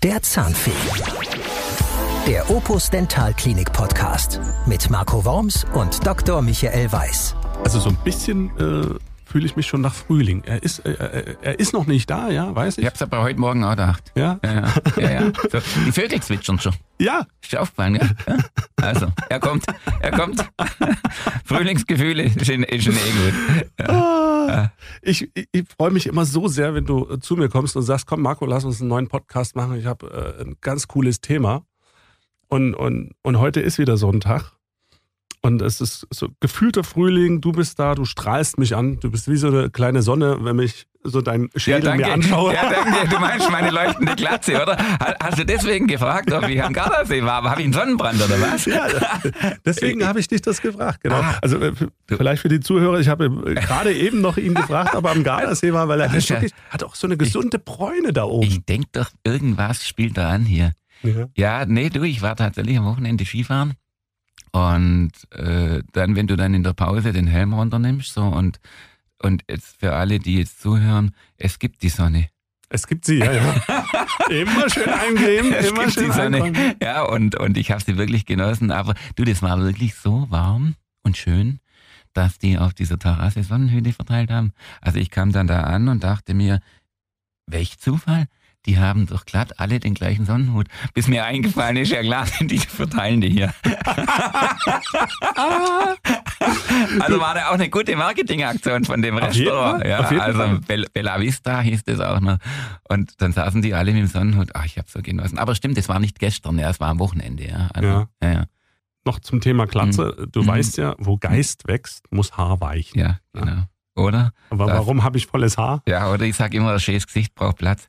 Der Zahnfee. Der Opus Dentalklinik Podcast mit Marco Worms und Dr. Michael Weiß. Also so ein bisschen fühle ich mich schon nach Frühling. Er ist noch nicht da, ja, weiß ich. Ich hab's aber heute Morgen auch gedacht. Ja? Ja. So, die Vögel zwitschern schon. Ja. Ist dir aufgefallen, ja? Also, er kommt. Frühlingsgefühle ist schon gut. Ja. Ich freue mich immer so sehr, wenn du zu mir kommst und sagst, komm Marco, lass uns einen neuen Podcast machen. Ich habe ein ganz cooles Thema. Und heute ist wieder so ein Tag. Und es ist so gefühlter Frühling, du bist da, du strahlst mich an, du bist wie so eine kleine Sonne, wenn ich so deinen Schädel mir anschaue. Ja, danke, du meinst meine leuchtende Glatze, oder? Hast du deswegen gefragt, ob ich am Gardasee war? Habe ich einen Sonnenbrand oder was? Ja, deswegen habe ich dich das gefragt, genau. Also vielleicht für die Zuhörer, ich habe gerade eben noch ihn gefragt, ob er am Gardasee war, weil er hat auch so eine gesunde Bräune da oben. Ich denke doch, irgendwas spielt da an hier. Ja, nee, ich war tatsächlich am Wochenende Skifahren. Und dann, wenn du dann in der Pause den Helm runternimmst, so und jetzt für alle, die jetzt zuhören, es gibt die Sonne. Es gibt sie, ja. Immer schön eingeben, immer schön die Sonne. Einkommen. Ja, und ich habe sie wirklich genossen. Aber du, das war wirklich so warm und schön, dass die auf dieser Terrasse Sonnenhüte verteilt haben. Also ich kam dann da an und dachte mir, welch Zufall. Die haben doch glatt alle den gleichen Sonnenhut. Bis mir eingefallen ist, ja klar, die verteilen die hier. Also war da auch eine gute Marketingaktion von dem Restaurant. Ja, also Bella Vista hieß das auch noch. Und dann saßen die alle mit dem Sonnenhut. Ach, ich habe so genossen. Aber stimmt, das war nicht gestern, ja, es war am Wochenende. Ja. Also, ja. Noch zum Thema Glatze. Du weißt ja, wo Geist wächst, muss Haar weichen. Ja, genau. Oder? Aber warum habe ich volles Haar? Ja, oder ich sage immer, ein schönes Gesicht braucht Platz.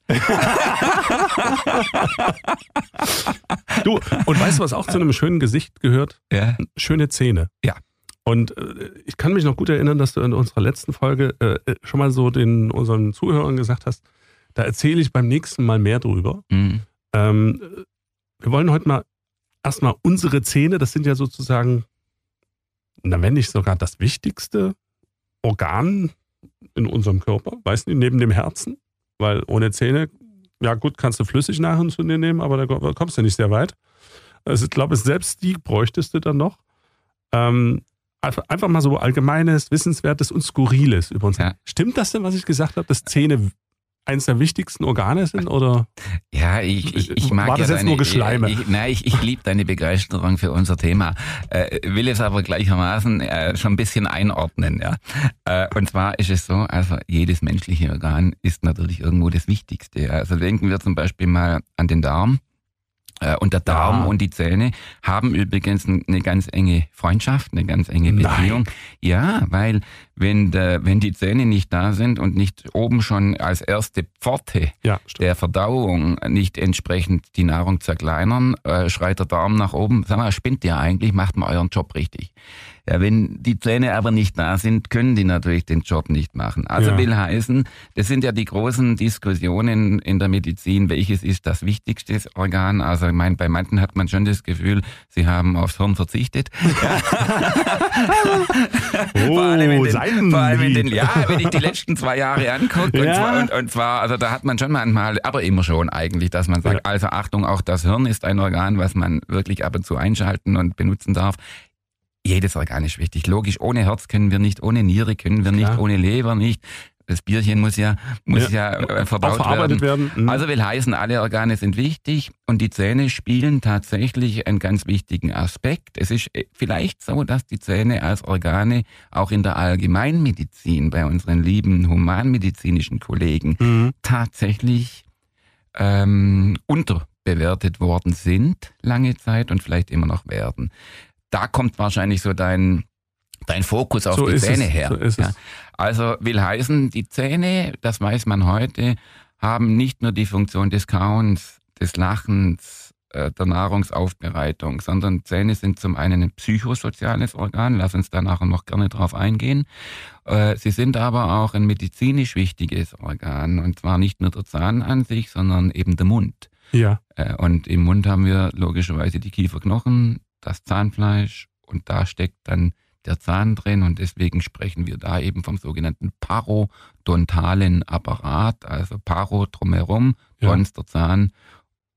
Du, und weißt du, was auch zu einem schönen Gesicht gehört? Ja. Schöne Zähne. Ja. Und ich kann mich noch gut erinnern, dass du in unserer letzten Folge schon mal so unseren Zuhörern gesagt hast, da erzähle ich beim nächsten Mal mehr drüber. Mhm. Wir wollen heute mal erstmal unsere Zähne, das sind ja sozusagen, wenn nicht sogar das wichtigste Organ in unserem Körper, weißt du, neben dem Herzen, weil ohne Zähne, ja gut, kannst du flüssig nachher zu dir nehmen, aber da kommst du nicht sehr weit. Also ich glaube, selbst die bräuchtest du dann noch. Einfach mal so allgemeines, wissenswertes und skurriles über uns. Ja. Stimmt das denn, was ich gesagt habe, dass Zähne eins der wichtigsten Organe sind, oder? Ja, ich mag war das ja jetzt nur Geschleime? Ich liebe deine Begeisterung für unser Thema. Will es aber gleichermaßen schon ein bisschen einordnen, ja. Und zwar ist es so, also jedes menschliche Organ ist natürlich irgendwo das Wichtigste. Also denken wir zum Beispiel mal an den Darm. Und der Darm und die Zähne haben übrigens eine ganz enge Freundschaft, eine ganz enge Beziehung. Nein. Ja, weil wenn die Zähne nicht da sind und nicht oben schon als erste Pforte der Verdauung nicht entsprechend die Nahrung zerkleinern, schreit der Darm nach oben. Sag mal, spinnt ihr eigentlich? Macht mal euren Job richtig. Ja, wenn die Zähne aber nicht da sind, können die natürlich den Job nicht machen. Also will heißen, das sind ja die großen Diskussionen in der Medizin, welches ist das wichtigste Organ. Also ich meine, bei manchen hat man schon das Gefühl, sie haben aufs Hirn verzichtet. Vor allem wenn ich die letzten 2 Jahre angucke. Und zwar, also da hat man schon manchmal, aber immer schon eigentlich, dass man sagt, also Achtung, auch das Hirn ist ein Organ, was man wirklich ab und zu einschalten und benutzen darf. Jedes Organ ist wichtig. Logisch, ohne Herz können wir nicht, ohne Niere können wir nicht, ohne Leber nicht. Das Bierchen muss ja verdaut werden. Mhm. Also will heißen, alle Organe sind wichtig und die Zähne spielen tatsächlich einen ganz wichtigen Aspekt. Es ist vielleicht so, dass die Zähne als Organe auch in der Allgemeinmedizin bei unseren lieben humanmedizinischen Kollegen tatsächlich unterbewertet worden sind, lange Zeit und vielleicht immer noch werden. Da kommt wahrscheinlich so dein Fokus auf die Zähne her. So ist es. Also will heißen, die Zähne, das weiß man heute, haben nicht nur die Funktion des Kauens, des Lachens, der Nahrungsaufbereitung, sondern Zähne sind zum einen ein psychosoziales Organ, lass uns da nachher noch gerne drauf eingehen. Sie sind aber auch ein medizinisch wichtiges Organ, und zwar nicht nur der Zahn an sich, sondern eben der Mund. Ja. Und im Mund haben wir logischerweise die Kieferknochen, das Zahnfleisch, und da steckt dann der Zahn drin, und deswegen sprechen wir da eben vom sogenannten parodontalen Apparat, also Paro drumherum, Dons der Zahn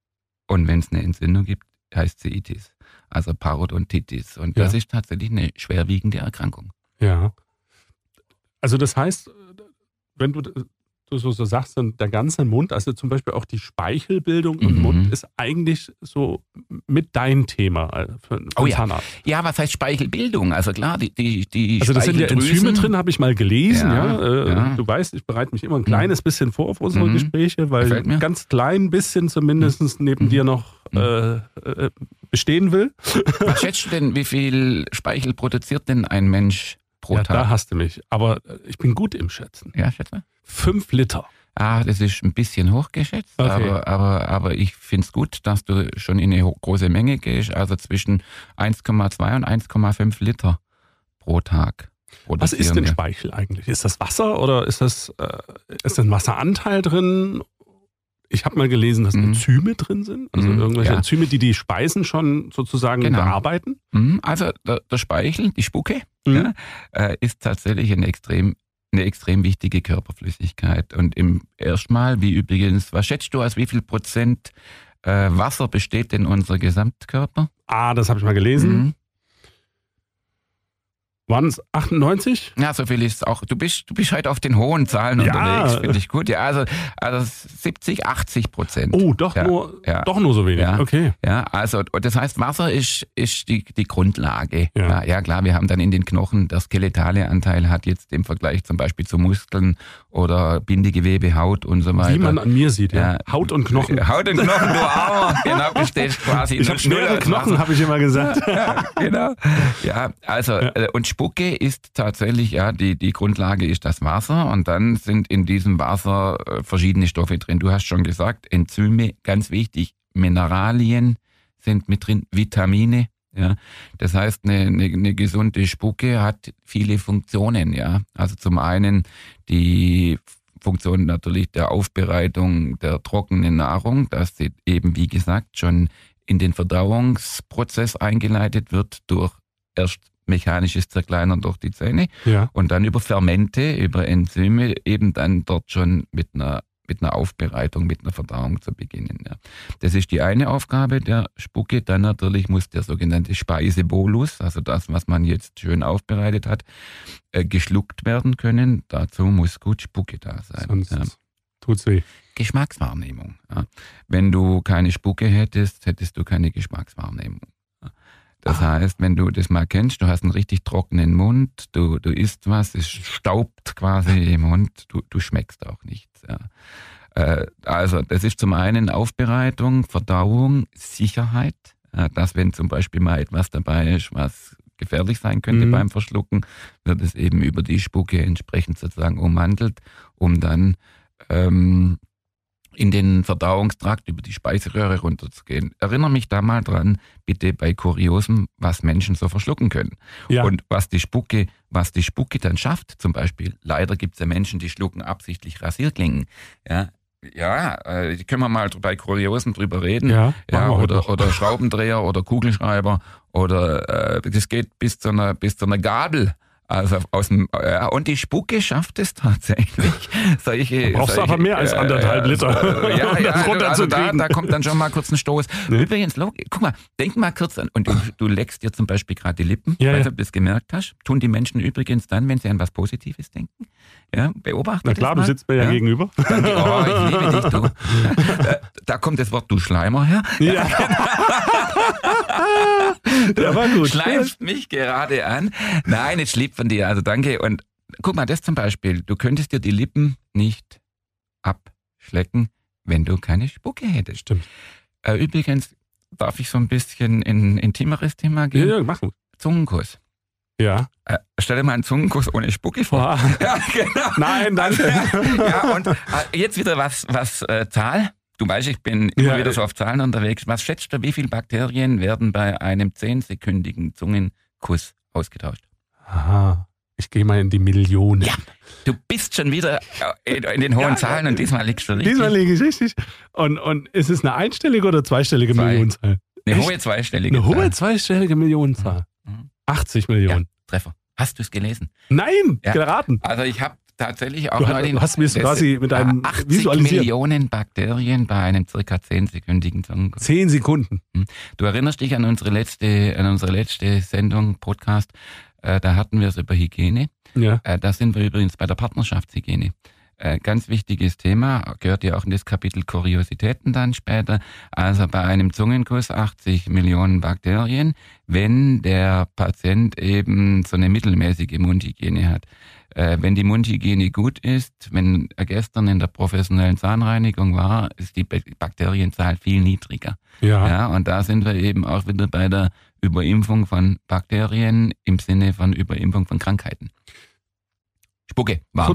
Und wenn es eine Entzündung gibt, heißt sie Itis, also Parodontitis. Und das ist tatsächlich eine schwerwiegende Erkrankung. Ja. Also das heißt, wenn du so sagst, der ganze Mund, also zum Beispiel auch die Speichelbildung im Mund ist eigentlich so mit dein Thema für Zahnarzt. Ja, was heißt Speichelbildung? Also klar, die also das sind ja Enzyme drin, habe ich mal gelesen. Ja. Du weißt, ich bereite mich immer ein kleines bisschen vor auf unsere Gespräche, weil ein ganz klein bisschen zumindest neben dir noch bestehen will. Was schätzt du denn, wie viel Speichel produziert denn ein Mensch pro Tag? Da hast du mich. Aber ich bin gut im Schätzen. Ja, schätze. 5 Liter. Das ist ein bisschen hochgeschätzt, okay. aber ich finde es gut, dass du schon in eine große Menge gehst, also zwischen 1,2 und 1,5 Liter pro Tag. Was ist denn Speichel eigentlich? Ist das Wasser oder ist ein Wasseranteil drin? Ich habe mal gelesen, dass Enzyme drin sind, also irgendwelche Enzyme, die Speisen schon sozusagen bearbeiten. Also der Speichel, die Spucke, ist tatsächlich eine extrem wichtige Körperflüssigkeit. Und im erstmal, wie übrigens, was schätzt du, als wie viel Prozent Wasser besteht denn unser Gesamtkörper? Das habe ich mal gelesen. Waren es 98? Ja, so viel ist es auch. Du bist halt auf den hohen Zahlen unterwegs, finde ich gut. Ja, also 70-80%. Oh, doch nur so wenig. Ja, okay. Ja, also das heißt, Wasser ist die Grundlage. Ja, klar, wir haben dann in den Knochen, der skeletale Anteil hat jetzt im Vergleich zum Beispiel zu Muskeln oder Bindegewebe, Haut und so weiter. Wie man an mir sieht, ja. Haut und Knochen. Haut und Knochen, du Armer. Genau, besteht quasi. Ich habe schwere Knochen, habe ich immer gesagt. Ja, genau. Ja, also und Spucke ist tatsächlich, die Grundlage ist das Wasser und dann sind in diesem Wasser verschiedene Stoffe drin. Du hast schon gesagt, Enzyme, ganz wichtig, Mineralien sind mit drin, Vitamine. Ja, das heißt, eine gesunde Spucke hat viele Funktionen. Ja, also zum einen die Funktion natürlich der Aufbereitung der trockenen Nahrung, dass sie eben, wie gesagt, schon in den Verdauungsprozess eingeleitet wird durch erst mechanisches Zerkleinern durch die Zähne und dann über Fermente, über Enzyme eben dann dort schon mit einer Aufbereitung, mit einer Verdauung zu beginnen. Ja. Das ist die eine Aufgabe der Spucke. Dann natürlich muss der sogenannte Speisebolus, also das, was man jetzt schön aufbereitet hat, geschluckt werden können. Dazu muss gut Spucke da sein. Sonst tut's weh. Geschmackswahrnehmung. Ja. Wenn du keine Spucke hättest du keine Geschmackswahrnehmung. Das heißt, wenn du das mal kennst, du hast einen richtig trockenen Mund, du isst was, es staubt quasi im Mund, du schmeckst auch nichts. Ja. Also das ist zum einen Aufbereitung, Verdauung, Sicherheit, dass wenn zum Beispiel mal etwas dabei ist, was gefährlich sein könnte beim Verschlucken, wird es eben über die Spucke entsprechend sozusagen ummantelt, um dann in den Verdauungstrakt über die Speiseröhre runterzugehen. Erinnere mich da mal dran, bitte bei Kuriosem, was Menschen so verschlucken können. Ja. Und was die Spucke dann schafft, zum Beispiel, leider gibt es ja Menschen, die schlucken absichtlich Rasierklingen. Ja, können wir mal bei Kuriosen drüber reden. Oder Schraubendreher oder Kugelschreiber oder das geht bis zu einer Gabel. Also und die Spucke schafft es tatsächlich. Brauchst du aber mehr als 1,5 Liter. Also da kommt dann schon mal kurz ein Stoß. Nee. Übrigens, guck mal, denk mal kurz an. Und du leckst dir zum Beispiel gerade die Lippen, weil du das gemerkt hast. Tun die Menschen übrigens dann, wenn sie an was Positives denken. Ja, beobachte das. Na klar, du sitzt mir ja gegenüber. Danke, ich liebe dich, du. Da kommt das Wort du Schleimer her. Ja. Der war gut. Schleimst mich gerade an. Nein, jetzt lieb von dir, also danke. Und guck mal, das zum Beispiel, du könntest dir die Lippen nicht abschlecken, wenn du keine Spucke hättest. Stimmt. Übrigens, darf ich so ein bisschen in ein intimeres Thema gehen? Ja, mach gut. Zungenkuss. Ja. Stell dir mal einen Zungenkuss ohne Spucke vor. Ja, genau. Nein, danke. Ja, und jetzt wieder was Zahl. Du weißt, ich bin immer wieder so auf Zahlen unterwegs. Was schätzt du, wie viele Bakterien werden bei einem 10-sekündigen Zungenkuss ausgetauscht? Aha, ich gehe mal in die Millionen. Ja, du bist schon wieder in den hohen Zahlen und diesmal liegst du richtig. Diesmal liege ich richtig. Und ist es eine einstellige oder zweistellige Millionenzahl? Eine hohe zweistellige Zahl. Eine hohe zweistellige Millionenzahl. 80 Millionen. Ja, Treffer. Hast du es gelesen? Nein, geraten. Also ich habe tatsächlich auch du hast mir quasi mit einem 80 Millionen Bakterien bei einem circa 10-sekündigen Zungenkuss. 10 Sekunden. Du erinnerst dich an unsere letzte Sendung, Podcast, da hatten wir es über Hygiene. Ja. Da sind wir übrigens bei der Partnerschaftshygiene. Ganz wichtiges Thema, gehört ja auch in das Kapitel Kuriositäten dann später. Also bei einem Zungenkuss 80 Millionen Bakterien, wenn der Patient eben so eine mittelmäßige Mundhygiene hat. Wenn die Mundhygiene gut ist, wenn er gestern in der professionellen Zahnreinigung war, ist die Bakterienzahl viel niedriger. Ja, und da sind wir eben auch wieder bei der Überimpfung von Bakterien im Sinne von Überimpfung von Krankheiten. Spucke, war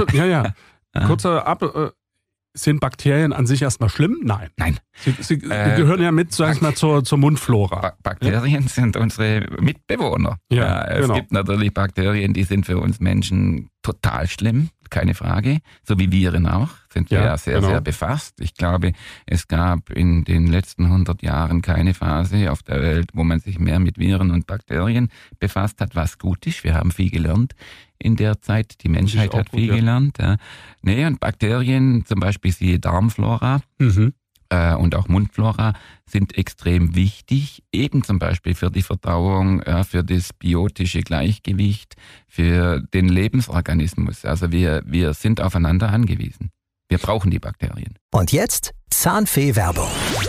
sind Bakterien an sich erstmal schlimm? Nein. Sie gehören ja mit, sag ich mal, zur Mundflora. Bakterien sind unsere Mitbewohner. Es gibt natürlich Bakterien, die sind für uns Menschen total schlimm, keine Frage. So wie Viren auch, sind wir ja sehr, sehr befasst. Ich glaube, es gab in den letzten 100 Jahren keine Phase auf der Welt, wo man sich mehr mit Viren und Bakterien befasst hat, was gut ist. Wir haben viel gelernt in der Zeit. Die Menschheit hat viel gelernt. Ja. Nee, und Bakterien, zum Beispiel siehe Darmflora und auch Mundflora, sind extrem wichtig, eben zum Beispiel für die Verdauung, für das biotische Gleichgewicht, für den Lebensorganismus. Also wir sind aufeinander angewiesen. Wir brauchen die Bakterien. Und jetzt Zahnfee-Werbung.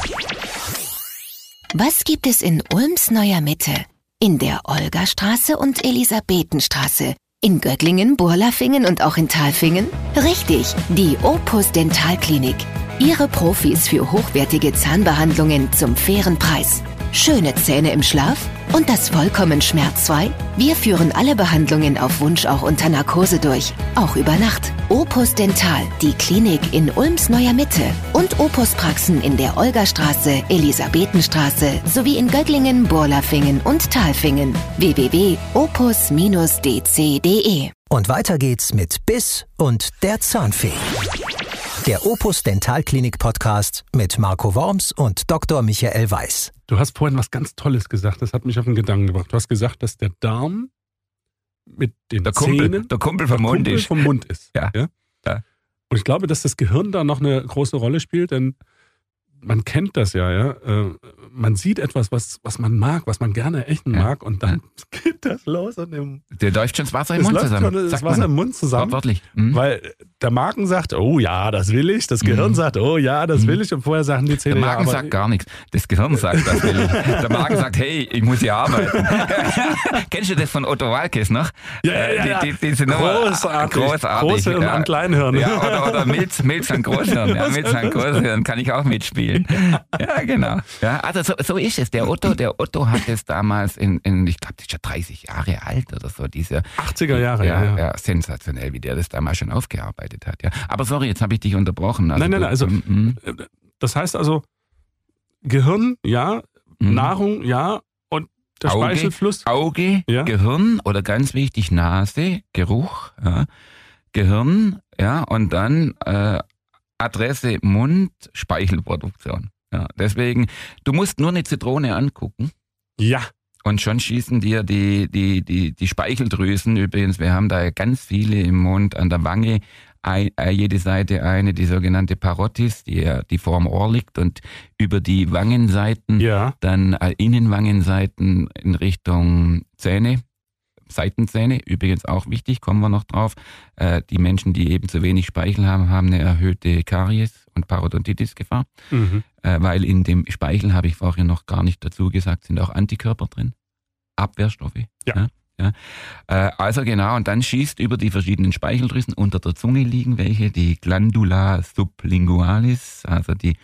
Was gibt es in Ulms neuer Mitte? In der Olgastraße und Elisabethenstraße. In Göttlingen, Burlafingen und auch in Thalfingen? Richtig, die Opus Dentalklinik. Ihre Profis für hochwertige Zahnbehandlungen zum fairen Preis. Schöne Zähne im Schlaf und das vollkommen schmerzfrei? Wir führen alle Behandlungen auf Wunsch auch unter Narkose durch, auch über Nacht. Opus Dental, die Klinik in Ulms neuer Mitte und Opus Praxen in der Olgastraße, Elisabethenstraße sowie in Göttlingen, Burlafingen und Thalfingen. www.opus-dc.de. Und weiter geht's mit Biss und der Zahnfee. Der Opus Dentalklinik Podcast mit Marco Worms und Dr. Michael Weiß. Du hast vorhin was ganz Tolles gesagt, das hat mich auf den Gedanken gebracht. Du hast gesagt, dass der Darm mit den Zähnen der Kumpel vom Mund ist. Ja. Und ich glaube, dass das Gehirn da noch eine große Rolle spielt, denn man kennt das ja. Man sieht etwas, was man mag, was man gerne essen mag, und dann geht das los. Der läuft schon das Wasser im Mund zusammen. Das Wasser im Mund zusammen. Wortwörtlich. Weil der Magen sagt, oh ja, das will ich. Das Gehirn sagt, oh ja, das will ich. Und vorher sagen die Zähne, der Magen sagt gar nichts. Das Gehirn sagt, das will ich. Der Magen sagt, hey, ich muss hier arbeiten. Kennst du das von Otto Walkes noch? Ja. Die sind großartig. Großhirn und Kleinhirn. Ja, oder Milz und Großhirn. Ja, Milz und Großhirn kann ich auch mitspielen. Ja, genau. Ja, also so ist es. Der Otto hat es damals ich glaube, das ist schon 30 Jahre alt oder so. 80er Jahre, ja. Sensationell, wie der das damals schon aufgearbeitet hat. Ja. Aber sorry, jetzt habe ich dich unterbrochen. Also nein. Also, das heißt also, Gehirn, ja, Nahrung, ja, und der Speichelfluss. Auge, Gehirn oder ganz wichtig, Nase, Geruch, Gehirn, und dann Adresse Mund, Speichelproduktion. Ja, deswegen, du musst nur eine Zitrone angucken. Ja. Und schon schießen dir die Speicheldrüsen. Übrigens, wir haben da ganz viele im Mund, an der Wange, jede Seite eine, die sogenannte Parotis, die vor dem Ohr liegt, und über die Wangenseiten, dann Innenwangenseiten in Richtung Zähne. Seitenzähne, übrigens auch wichtig, kommen wir noch drauf. Die Menschen, die eben zu wenig Speichel haben, haben eine erhöhte Karies- und Parodontitis-Gefahr, weil in dem Speichel, habe ich vorhin noch gar nicht dazu gesagt, sind auch Antikörper drin, Abwehrstoffe. Ja. Also genau, und dann schießt über die verschiedenen Speicheldrüsen, unter der Zunge liegen welche, die Glandula sublingualis, also die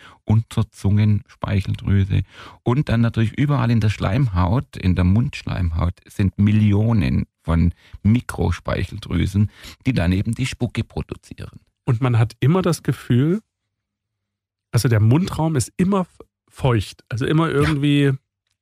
Unterzungenspeicheldrüse, und dann natürlich überall in der Schleimhaut, in der Mundschleimhaut, sind Millionen von Mikrospeicheldrüsen, die dann eben die Spucke produzieren. Und man hat immer das Gefühl, also der Mundraum ist immer feucht, also immer irgendwie...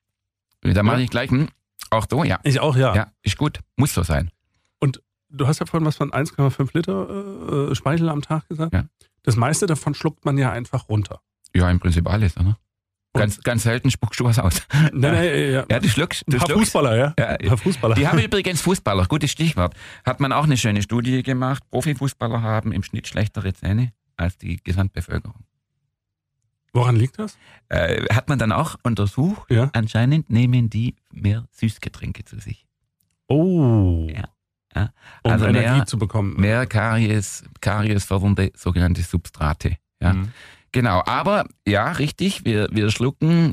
Da mache ich gleich auch so, ja. Ich auch, ja. Ja, ist gut. Muss so sein. Und du hast ja vorhin was von 1,5 Liter Speichel am Tag gesagt. Ja. Das meiste davon schluckt man ja einfach runter. Ja, im Prinzip alles, oder? Ganz selten spuckst du was aus. Nein, ja. Ja, du schluckst. Fußballer, ja. Ja. Fußballer. Die haben übrigens Fußballer, gutes Stichwort. Hat man auch eine schöne Studie gemacht. Profifußballer haben im Schnitt schlechtere Zähne als die Gesamtbevölkerung. Woran liegt das? Hat man dann auch untersucht. Ja. Anscheinend nehmen die mehr Süßgetränke zu sich. Oh. Ja. Also um Energie zu bekommen. Mehr Karies-fördernde sogenannte Substrate. Ja. Mhm. Genau, aber ja, richtig, wir schlucken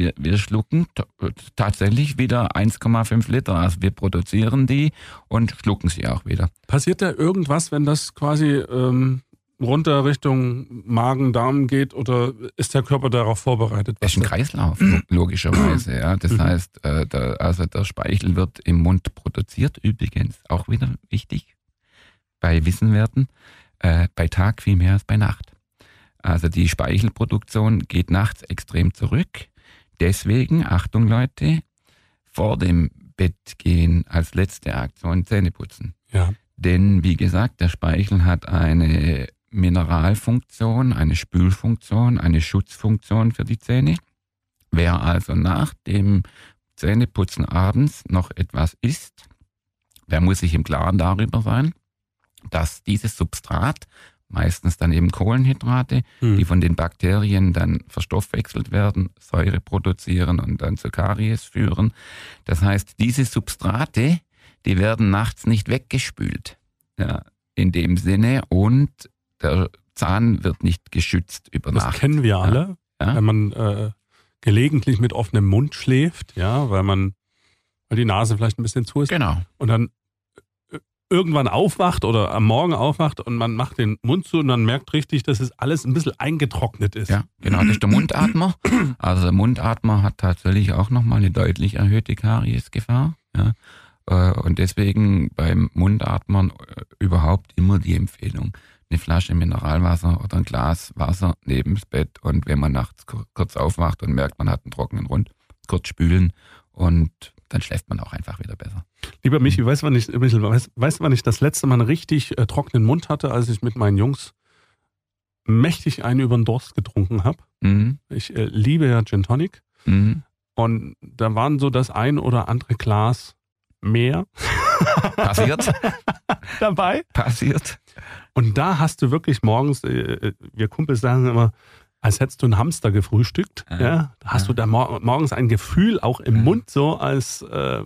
tatsächlich wieder 1,5 Liter. Also wir produzieren die und schlucken sie auch wieder. Passiert da irgendwas, wenn das quasi runter Richtung Magen-Darm geht, oder ist der Körper darauf vorbereitet? Es ist ein Kreislauf, logischerweise. Ja. Das heißt, der Speichel wird im Mund produziert, übrigens auch wieder wichtig bei Wissenwerten, bei Tag viel mehr als bei Nacht. Also die Speichelproduktion geht nachts extrem zurück. Deswegen, Achtung Leute, vor dem Bettgehen als letzte Aktion Zähne putzen. Ja. Denn wie gesagt, der Speichel hat eine Mineralfunktion, eine Spülfunktion, eine Schutzfunktion für die Zähne. Wer also nach dem Zähneputzen abends noch etwas isst, der muss sich im Klaren darüber sein, dass dieses Substrat, meistens dann eben Kohlenhydrate, die von den Bakterien dann verstoffwechselt werden, Säure produzieren und dann zu Karies führen. Das heißt, diese Substrate, die werden nachts nicht weggespült, ja, in dem Sinne, und der Zahn wird nicht geschützt über Nacht. Das kennen wir alle, wenn man gelegentlich mit offenem Mund schläft, ja, weil die Nase vielleicht ein bisschen zu ist. Genau. Und dann irgendwann aufwacht oder am Morgen aufwacht und man macht den Mund zu und dann merkt richtig, dass es alles ein bisschen eingetrocknet ist. Ja, genau, das ist der Mundatmer. Also der Mundatmer hat tatsächlich auch nochmal eine deutlich erhöhte Kariesgefahr. Ja. Und deswegen beim Mundatmern überhaupt immer die Empfehlung, eine Flasche Mineralwasser oder ein Glas Wasser neben das Bett, und wenn man nachts kurz aufwacht und merkt, man hat einen trockenen Mund, kurz spülen, und dann schläft man auch einfach wieder besser. Lieber Michi, weißt du, wann ich das letzte Mal einen richtig trockenen Mund hatte, als ich mit meinen Jungs mächtig einen über den Durst getrunken habe? Mhm. Ich liebe ja Gin Tonic. Mhm. Und da waren so das ein oder andere Glas mehr Passiert. dabei. Passiert. Und da hast du wirklich morgens, wir Kumpels sagen immer, als hättest du einen Hamster gefrühstückt. Ja. Da hast du da morgens ein Gefühl auch im Mund, so als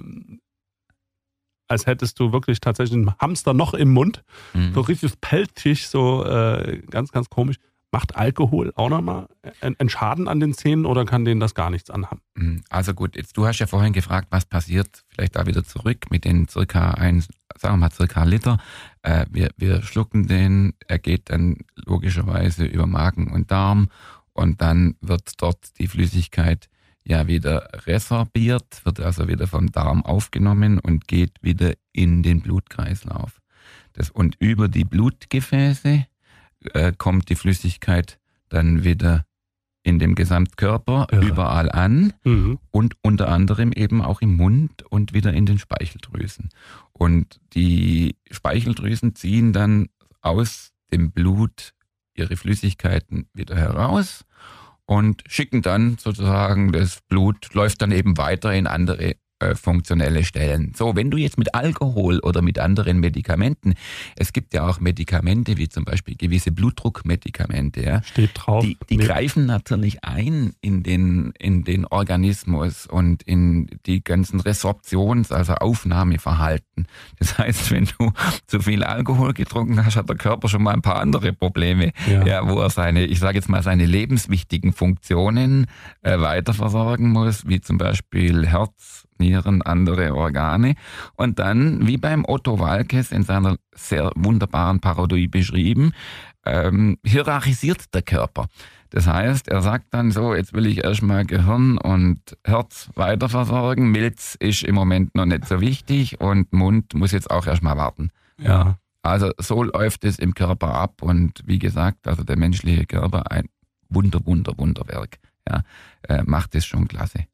hättest du wirklich tatsächlich einen Hamster noch im Mund. So richtig pelzig, so ganz, ganz komisch. Macht Alkohol auch nochmal einen Schaden an den Zähnen, oder kann denen das gar nichts anhaben? Also gut, du hast ja vorhin gefragt, was passiert, vielleicht da wieder zurück mit den circa Liter. Wir schlucken den, er geht dann logischerweise über Magen und Darm, und dann wird dort die Flüssigkeit ja wieder resorbiert, wird also wieder vom Darm aufgenommen und geht wieder in den Blutkreislauf. Und über die Blutgefäße kommt die Flüssigkeit dann wieder in dem Gesamtkörper überall an und unter anderem eben auch im Mund und wieder in den Speicheldrüsen. Und die Speicheldrüsen ziehen dann aus dem Blut ihre Flüssigkeiten wieder heraus und schicken dann sozusagen, das Blut läuft dann eben weiter in andere funktionelle Stellen. So, wenn du jetzt mit Alkohol oder mit anderen Medikamenten, es gibt ja auch Medikamente, wie zum Beispiel gewisse Blutdruckmedikamente, ja, steht drauf. Die greifen natürlich ein in den Organismus und in die ganzen also Aufnahmeverhalten. Das heißt, wenn du zu viel Alkohol getrunken hast, hat der Körper schon mal ein paar andere Probleme, wo er seine lebenswichtigen Funktionen weiterversorgen muss, wie zum Beispiel Herz, Nieren, andere Organe. Und dann, wie beim Otto Waalkes in seiner sehr wunderbaren Parodie beschrieben, hierarchisiert der Körper. Das heißt, er sagt dann so, jetzt will ich erstmal Gehirn und Herz weiterversorgen, Milz ist im Moment noch nicht so wichtig und Mund muss jetzt auch erstmal warten. Ja. Also so läuft es im Körper ab, und wie gesagt, also der menschliche Körper, ein Wunderwerk, macht es schon klasse. Ja.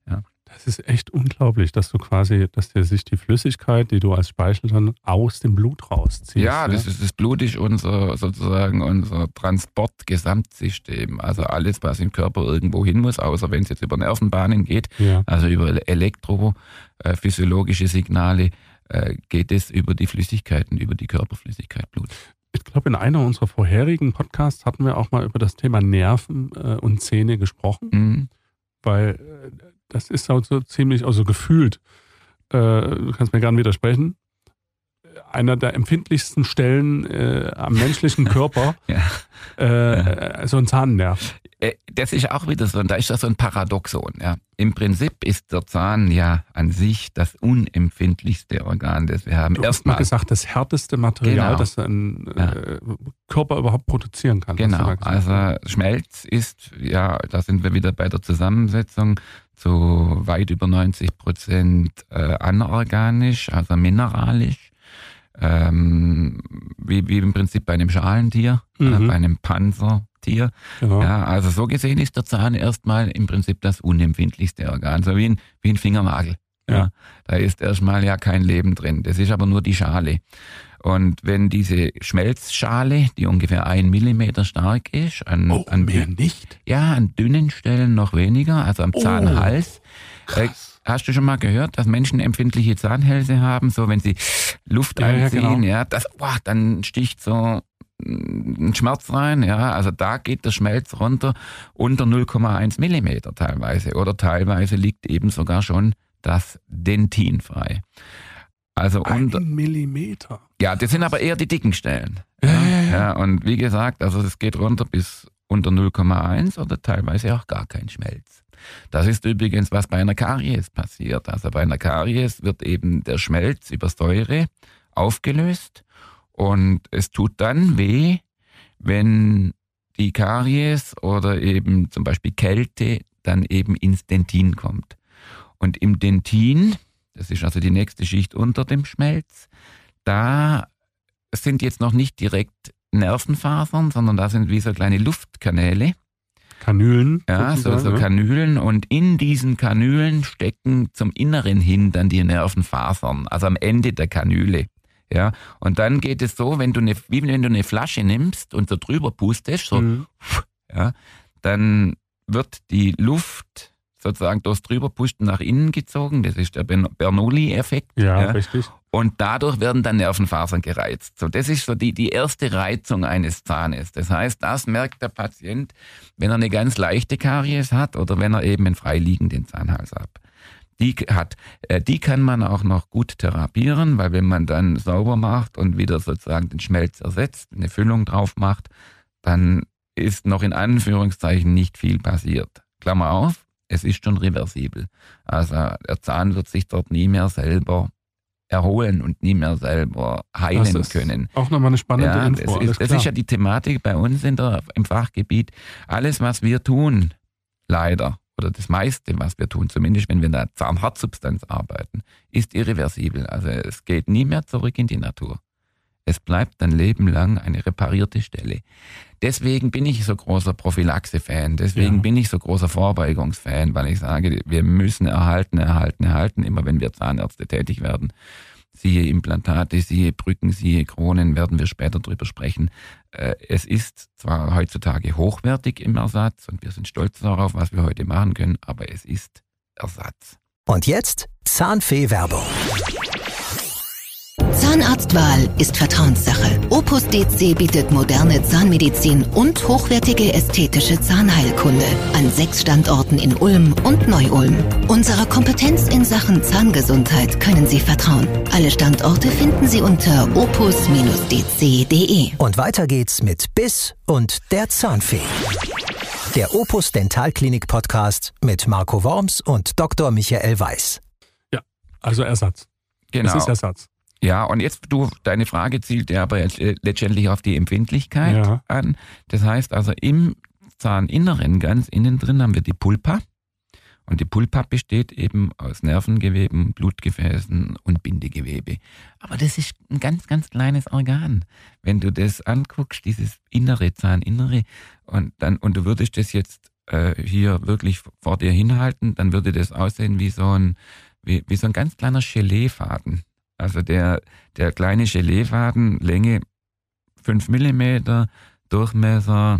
Das ist echt unglaublich, dass dir sich die Flüssigkeit, die du als Speichel dann aus dem Blut rausziehst. Ja, das Blut ist unser Transportgesamtsystem. Also alles, was im Körper irgendwo hin muss, außer wenn es jetzt über Nervenbahnen geht, also über elektrophysiologische Signale, geht es über die Flüssigkeiten, über die Körperflüssigkeit, Blut. Ich glaube, in einer unserer vorherigen Podcasts hatten wir auch mal über das Thema Nerven und Zähne gesprochen, weil das ist so ziemlich, also gefühlt, du kannst mir gerne widersprechen, einer der empfindlichsten Stellen am menschlichen Körper, so ein Zahnnerv. Das ist auch wieder so, da ist das so ein Paradoxon. Ja. Im Prinzip ist der Zahn ja an sich das unempfindlichste Organ, das wir haben. Du hast mal gesagt, das härteste Material, das ein Körper überhaupt produzieren kann. Genau, also Schmelz ist, da sind wir wieder bei der Zusammensetzung, zu weit über 90% anorganisch, also mineralisch. Wie im Prinzip bei einem Schalentier, bei einem Panzertier. Genau. Ja, also so gesehen ist der Zahn erstmal im Prinzip das unempfindlichste Organ, so wie ein Fingernagel. Ja. Da ist erstmal kein Leben drin, das ist aber nur die Schale. Und wenn diese Schmelzschale, die ungefähr 1 Millimeter stark ist, mehr nicht? Ja, an dünnen Stellen noch weniger, also am Zahnhals. Hast du schon mal gehört, dass Menschen empfindliche Zahnhälse haben, so wenn sie Luft einziehen, dann sticht so ein Schmerz rein, also da geht der Schmelz runter unter 0,1 Millimeter teilweise oder teilweise liegt eben sogar schon das Dentin frei. Also 1 Millimeter? Ja, das sind aber eher die dicken Stellen. Ja, und wie gesagt, also das geht runter bis unter 0,1 oder teilweise auch gar kein Schmelz. Das ist übrigens, was bei einer Karies passiert. Also bei einer Karies wird eben der Schmelz über Säure aufgelöst und es tut dann weh, wenn die Karies oder eben zum Beispiel Kälte dann eben ins Dentin kommt. Und im Dentin, das ist also die nächste Schicht unter dem Schmelz, da sind jetzt noch nicht direkt Nervenfasern, sondern da sind wie so kleine Luftkanäle. Kanülen. Ja, so Kanülen und in diesen Kanülen stecken zum Inneren hin dann die Nervenfasern, also am Ende der Kanüle. Ja, und dann geht es so, wie wenn du eine Flasche nimmst und so drüber pustest, dann wird die Luft sozusagen durchs Drüberpusten nach innen gezogen, das ist der Bernoulli-Effekt. Ja, richtig. Und dadurch werden dann Nervenfasern gereizt. So, das ist so die erste Reizung eines Zahnes. Das heißt, das merkt der Patient, wenn er eine ganz leichte Karies hat oder wenn er eben einen freiliegenden Zahnhals hat. Die kann man auch noch gut therapieren, weil wenn man dann sauber macht und wieder sozusagen den Schmelz ersetzt, eine Füllung drauf macht, dann ist noch in Anführungszeichen nicht viel passiert. Klammer auf, es ist schon reversibel. Also der Zahn wird sich dort nie mehr selber erholen und nie mehr selber heilen können. Auch nochmal eine spannende Info. Das ist ja die Thematik bei uns im Fachgebiet. Alles, was wir tun, leider, oder das meiste, was wir tun, zumindest wenn wir in der Zahnhartsubstanz arbeiten, ist irreversibel. Also es geht nie mehr zurück in die Natur. Es bleibt ein Leben lang eine reparierte Stelle. Deswegen bin ich so großer Prophylaxe-Fan, deswegen bin ich so großer Vorbeugungsfan, weil ich sage, wir müssen erhalten, immer wenn wir Zahnärzte tätig werden. Siehe Implantate, siehe Brücken, siehe Kronen, werden wir später drüber sprechen. Es ist zwar heutzutage hochwertig im Ersatz und wir sind stolz darauf, was wir heute machen können, aber es ist Ersatz. Und jetzt Zahnfee-Werbung. Zahnarztwahl ist Vertrauenssache. Opus DC bietet moderne Zahnmedizin und hochwertige ästhetische Zahnheilkunde an 6 Standorten in Ulm und Neu-Ulm. Unserer Kompetenz in Sachen Zahngesundheit können Sie vertrauen. Alle Standorte finden Sie unter opus-dc.de. Und weiter geht's mit Biss und der Zahnfee. Der Opus Dentalklinik Podcast mit Marco Worms und Dr. Michael Weiß. Ja, also Ersatz. Genau. Das ist Ersatz. Ja, und jetzt deine Frage zielt ja aber letztendlich auf die Empfindlichkeit an. Das heißt also im Zahninneren, ganz innen drin, haben wir die Pulpa. Und die Pulpa besteht eben aus Nervengeweben, Blutgefäßen und Bindegewebe. Aber das ist ein ganz, ganz kleines Organ. Wenn du das anguckst, dieses innere Zahninnere, und du würdest das jetzt hier wirklich vor dir hinhalten, dann würde das aussehen wie so ein ganz kleiner Geleefaden. Also der kleine Geleefaden, Länge 5 mm, Durchmesser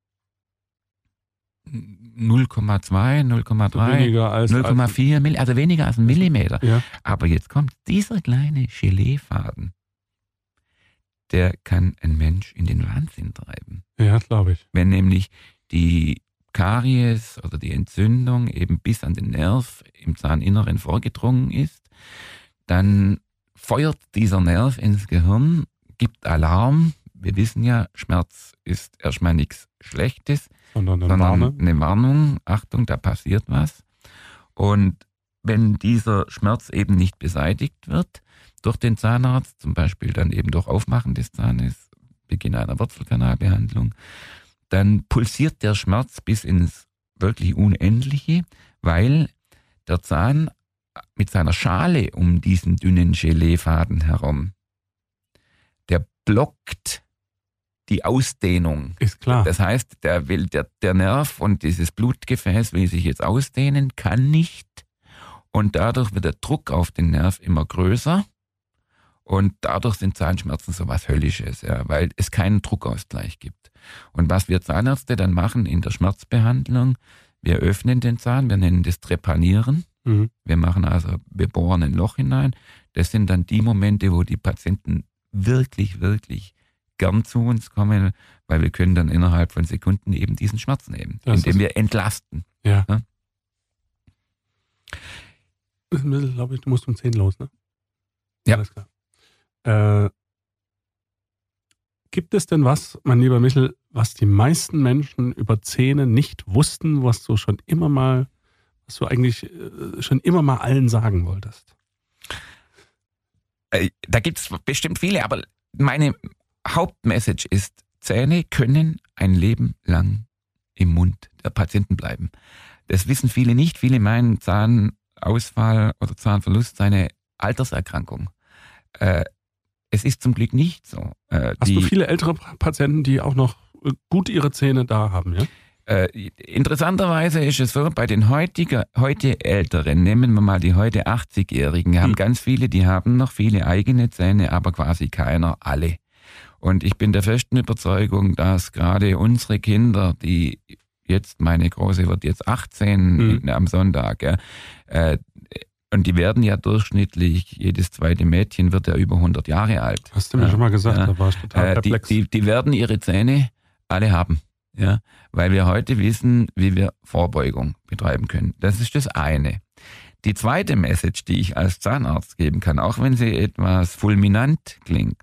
0,2, 0,3, 0,4 mm, also weniger als ein Millimeter. Ja. Aber jetzt kommt dieser kleine Geleefaden, der kann ein Mensch in den Wahnsinn treiben. Ja, glaube ich. Wenn nämlich die Karies oder die Entzündung eben bis an den Nerv im Zahninneren vorgedrungen ist, dann feuert dieser Nerv ins Gehirn, gibt Alarm. Wir wissen ja, Schmerz ist erstmal nichts Schlechtes, sondern eine Warnung. Achtung, da passiert was. Und wenn dieser Schmerz eben nicht beseitigt wird durch den Zahnarzt, zum Beispiel dann eben durch Aufmachen des Zahnes, Beginn einer Wurzelkanalbehandlung, dann pulsiert der Schmerz bis ins wirklich Unendliche, weil der Zahn mit seiner Schale um diesen dünnen Geleefaden herum, der blockt die Ausdehnung. Ist klar. Das heißt, der Nerv und dieses Blutgefäß will sich jetzt ausdehnen, kann nicht. Und dadurch wird der Druck auf den Nerv immer größer. Und dadurch sind Zahnschmerzen so was Höllisches, ja, weil es keinen Druckausgleich gibt. Und was wir Zahnärzte dann machen in der Schmerzbehandlung, wir öffnen den Zahn, wir nennen das Trepanieren. Mhm. Wir bohren ein Loch hinein. Das sind dann die Momente, wo die Patienten wirklich, wirklich gern zu uns kommen, weil wir können dann innerhalb von Sekunden eben diesen Schmerz nehmen, indem wir entlasten. Ja. Michel, glaube ich, du musst um 10 los, ne? Ja. Alles klar. Gibt es denn was, mein lieber Michel, was die meisten Menschen über Zähne nicht wussten, was du eigentlich schon immer mal allen sagen wolltest? Da gibt es bestimmt viele, aber meine Hauptmessage ist, Zähne können ein Leben lang im Mund der Patienten bleiben. Das wissen viele nicht. Viele meinen, Zahnausfall oder Zahnverlust sei eine Alterserkrankung. Es ist zum Glück nicht so. Hast du viele ältere Patienten, die auch noch gut ihre Zähne da haben, ja? Interessanterweise ist es so, bei den heute Älteren, nehmen wir mal die heute 80-Jährigen, haben ganz viele, die haben noch viele eigene Zähne, aber quasi keiner, alle. Und ich bin der festen Überzeugung, dass gerade unsere Kinder, die jetzt, meine Große wird jetzt 18 am Sonntag, und die werden ja durchschnittlich, jedes zweite Mädchen wird ja über 100 Jahre alt. Hast du mir schon mal gesagt, da war ich total perplex. Die werden ihre Zähne alle haben, ja, weil wir heute wissen, wie wir Vorbeugung betreiben können. Das ist das eine. Die zweite Message, die ich als Zahnarzt geben kann, auch wenn sie etwas fulminant klingt,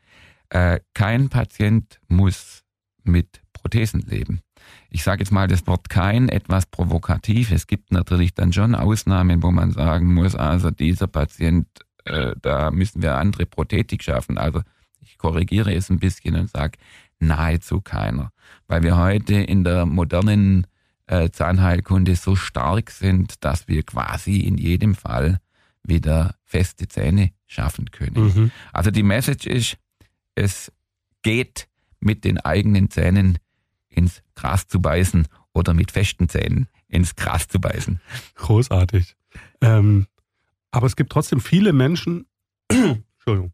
kein Patient muss mit Prothesen leben. Ich sage jetzt mal das Wort kein, etwas provokativ. Es gibt natürlich dann schon Ausnahmen, wo man sagen muss, also dieser Patient, da müssen wir andere Prothetik schaffen. Also ich korrigiere es ein bisschen und sage nahezu keiner. Weil wir heute in der modernen Zahnheilkunde so stark sind, dass wir quasi in jedem Fall wieder feste Zähne schaffen können. Mhm. Also die Message ist, es geht mit den eigenen Zähnen ins Gras zu beißen oder mit festen Zähnen ins Gras zu beißen. Großartig. Aber es gibt trotzdem viele Menschen, Entschuldigung.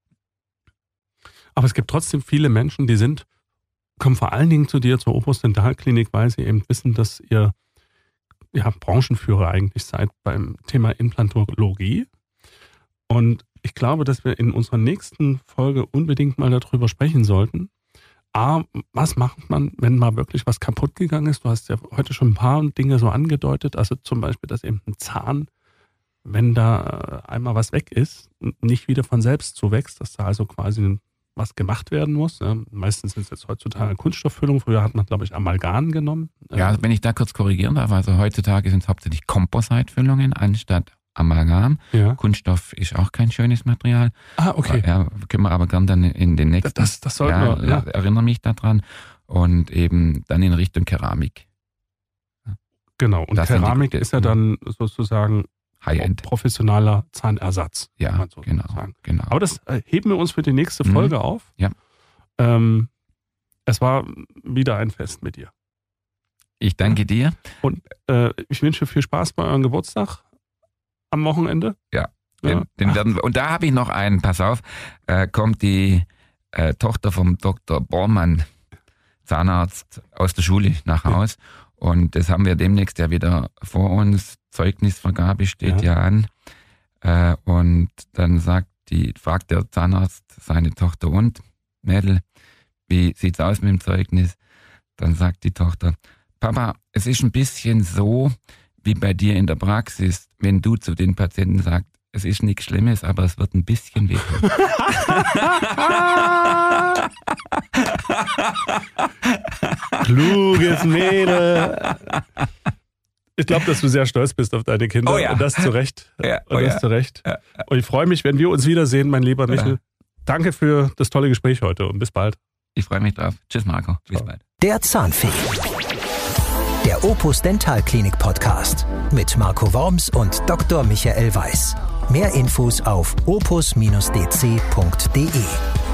Aber es gibt trotzdem viele Menschen, die kommen vor allen Dingen zu dir, zur Opus Dentalklinik, weil sie eben wissen, dass ihr Branchenführer eigentlich seid beim Thema Implantologie. Und ich glaube, dass wir in unserer nächsten Folge unbedingt mal darüber sprechen sollten. Was macht man, wenn mal wirklich was kaputt gegangen ist? Du hast ja heute schon ein paar Dinge so angedeutet. Also zum Beispiel, dass eben ein Zahn, wenn da einmal was weg ist, nicht wieder von selbst zuwächst, dass da also quasi was gemacht werden muss. Ja, meistens sind es jetzt heutzutage Kunststofffüllungen. Früher hat man, glaube ich, Amalgam genommen. Ja, wenn ich da kurz korrigieren darf, also heutzutage sind es hauptsächlich Composite-Füllungen anstatt Amalgam. Ja. Kunststoff ist auch kein schönes Material. Okay. Ja, können wir aber gern dann in den nächsten... Das sollten wir, ja. Erinnere mich daran. Und eben dann in Richtung Keramik. Genau, und das Keramik ist ja dann sozusagen High-End. Professioneller Zahnersatz. Ja, so genau. Aber das heben wir uns für die nächste Folge auf. Ja. Es war wieder ein Fest mit dir. Ich danke dir. Und ich wünsche viel Spaß bei eurem Geburtstag am Wochenende. Ja. Den werden wir, und da habe ich noch einen, pass auf, kommt die Tochter vom Dr. Bormann, Zahnarzt, aus der Schule nach Haus. Und das haben wir demnächst ja wieder vor uns. Zeugnisvergabe steht ja an. Und dann fragt der Zahnarzt seine Tochter, und Mädel, wie sieht's aus mit dem Zeugnis? Dann sagt die Tochter, Papa, es ist ein bisschen so wie bei dir in der Praxis, wenn du zu den Patienten sagst, es ist nichts Schlimmes, aber es wird ein bisschen wehtun. Kluges Mädel. Ich glaube, dass du sehr stolz bist auf deine Kinder. Oh ja. Und das zu Recht. Ja. Zu Recht. Ja. Und ich freue mich, wenn wir uns wiedersehen, mein lieber Michel. Ja. Danke für das tolle Gespräch heute und bis bald. Ich freue mich drauf. Tschüss, Marco. Bis bald. Der Zahnfee. Der Opus Dentalklinik Podcast mit Marco Worms und Dr. Michael Weiß. Mehr Infos auf opus-dc.de.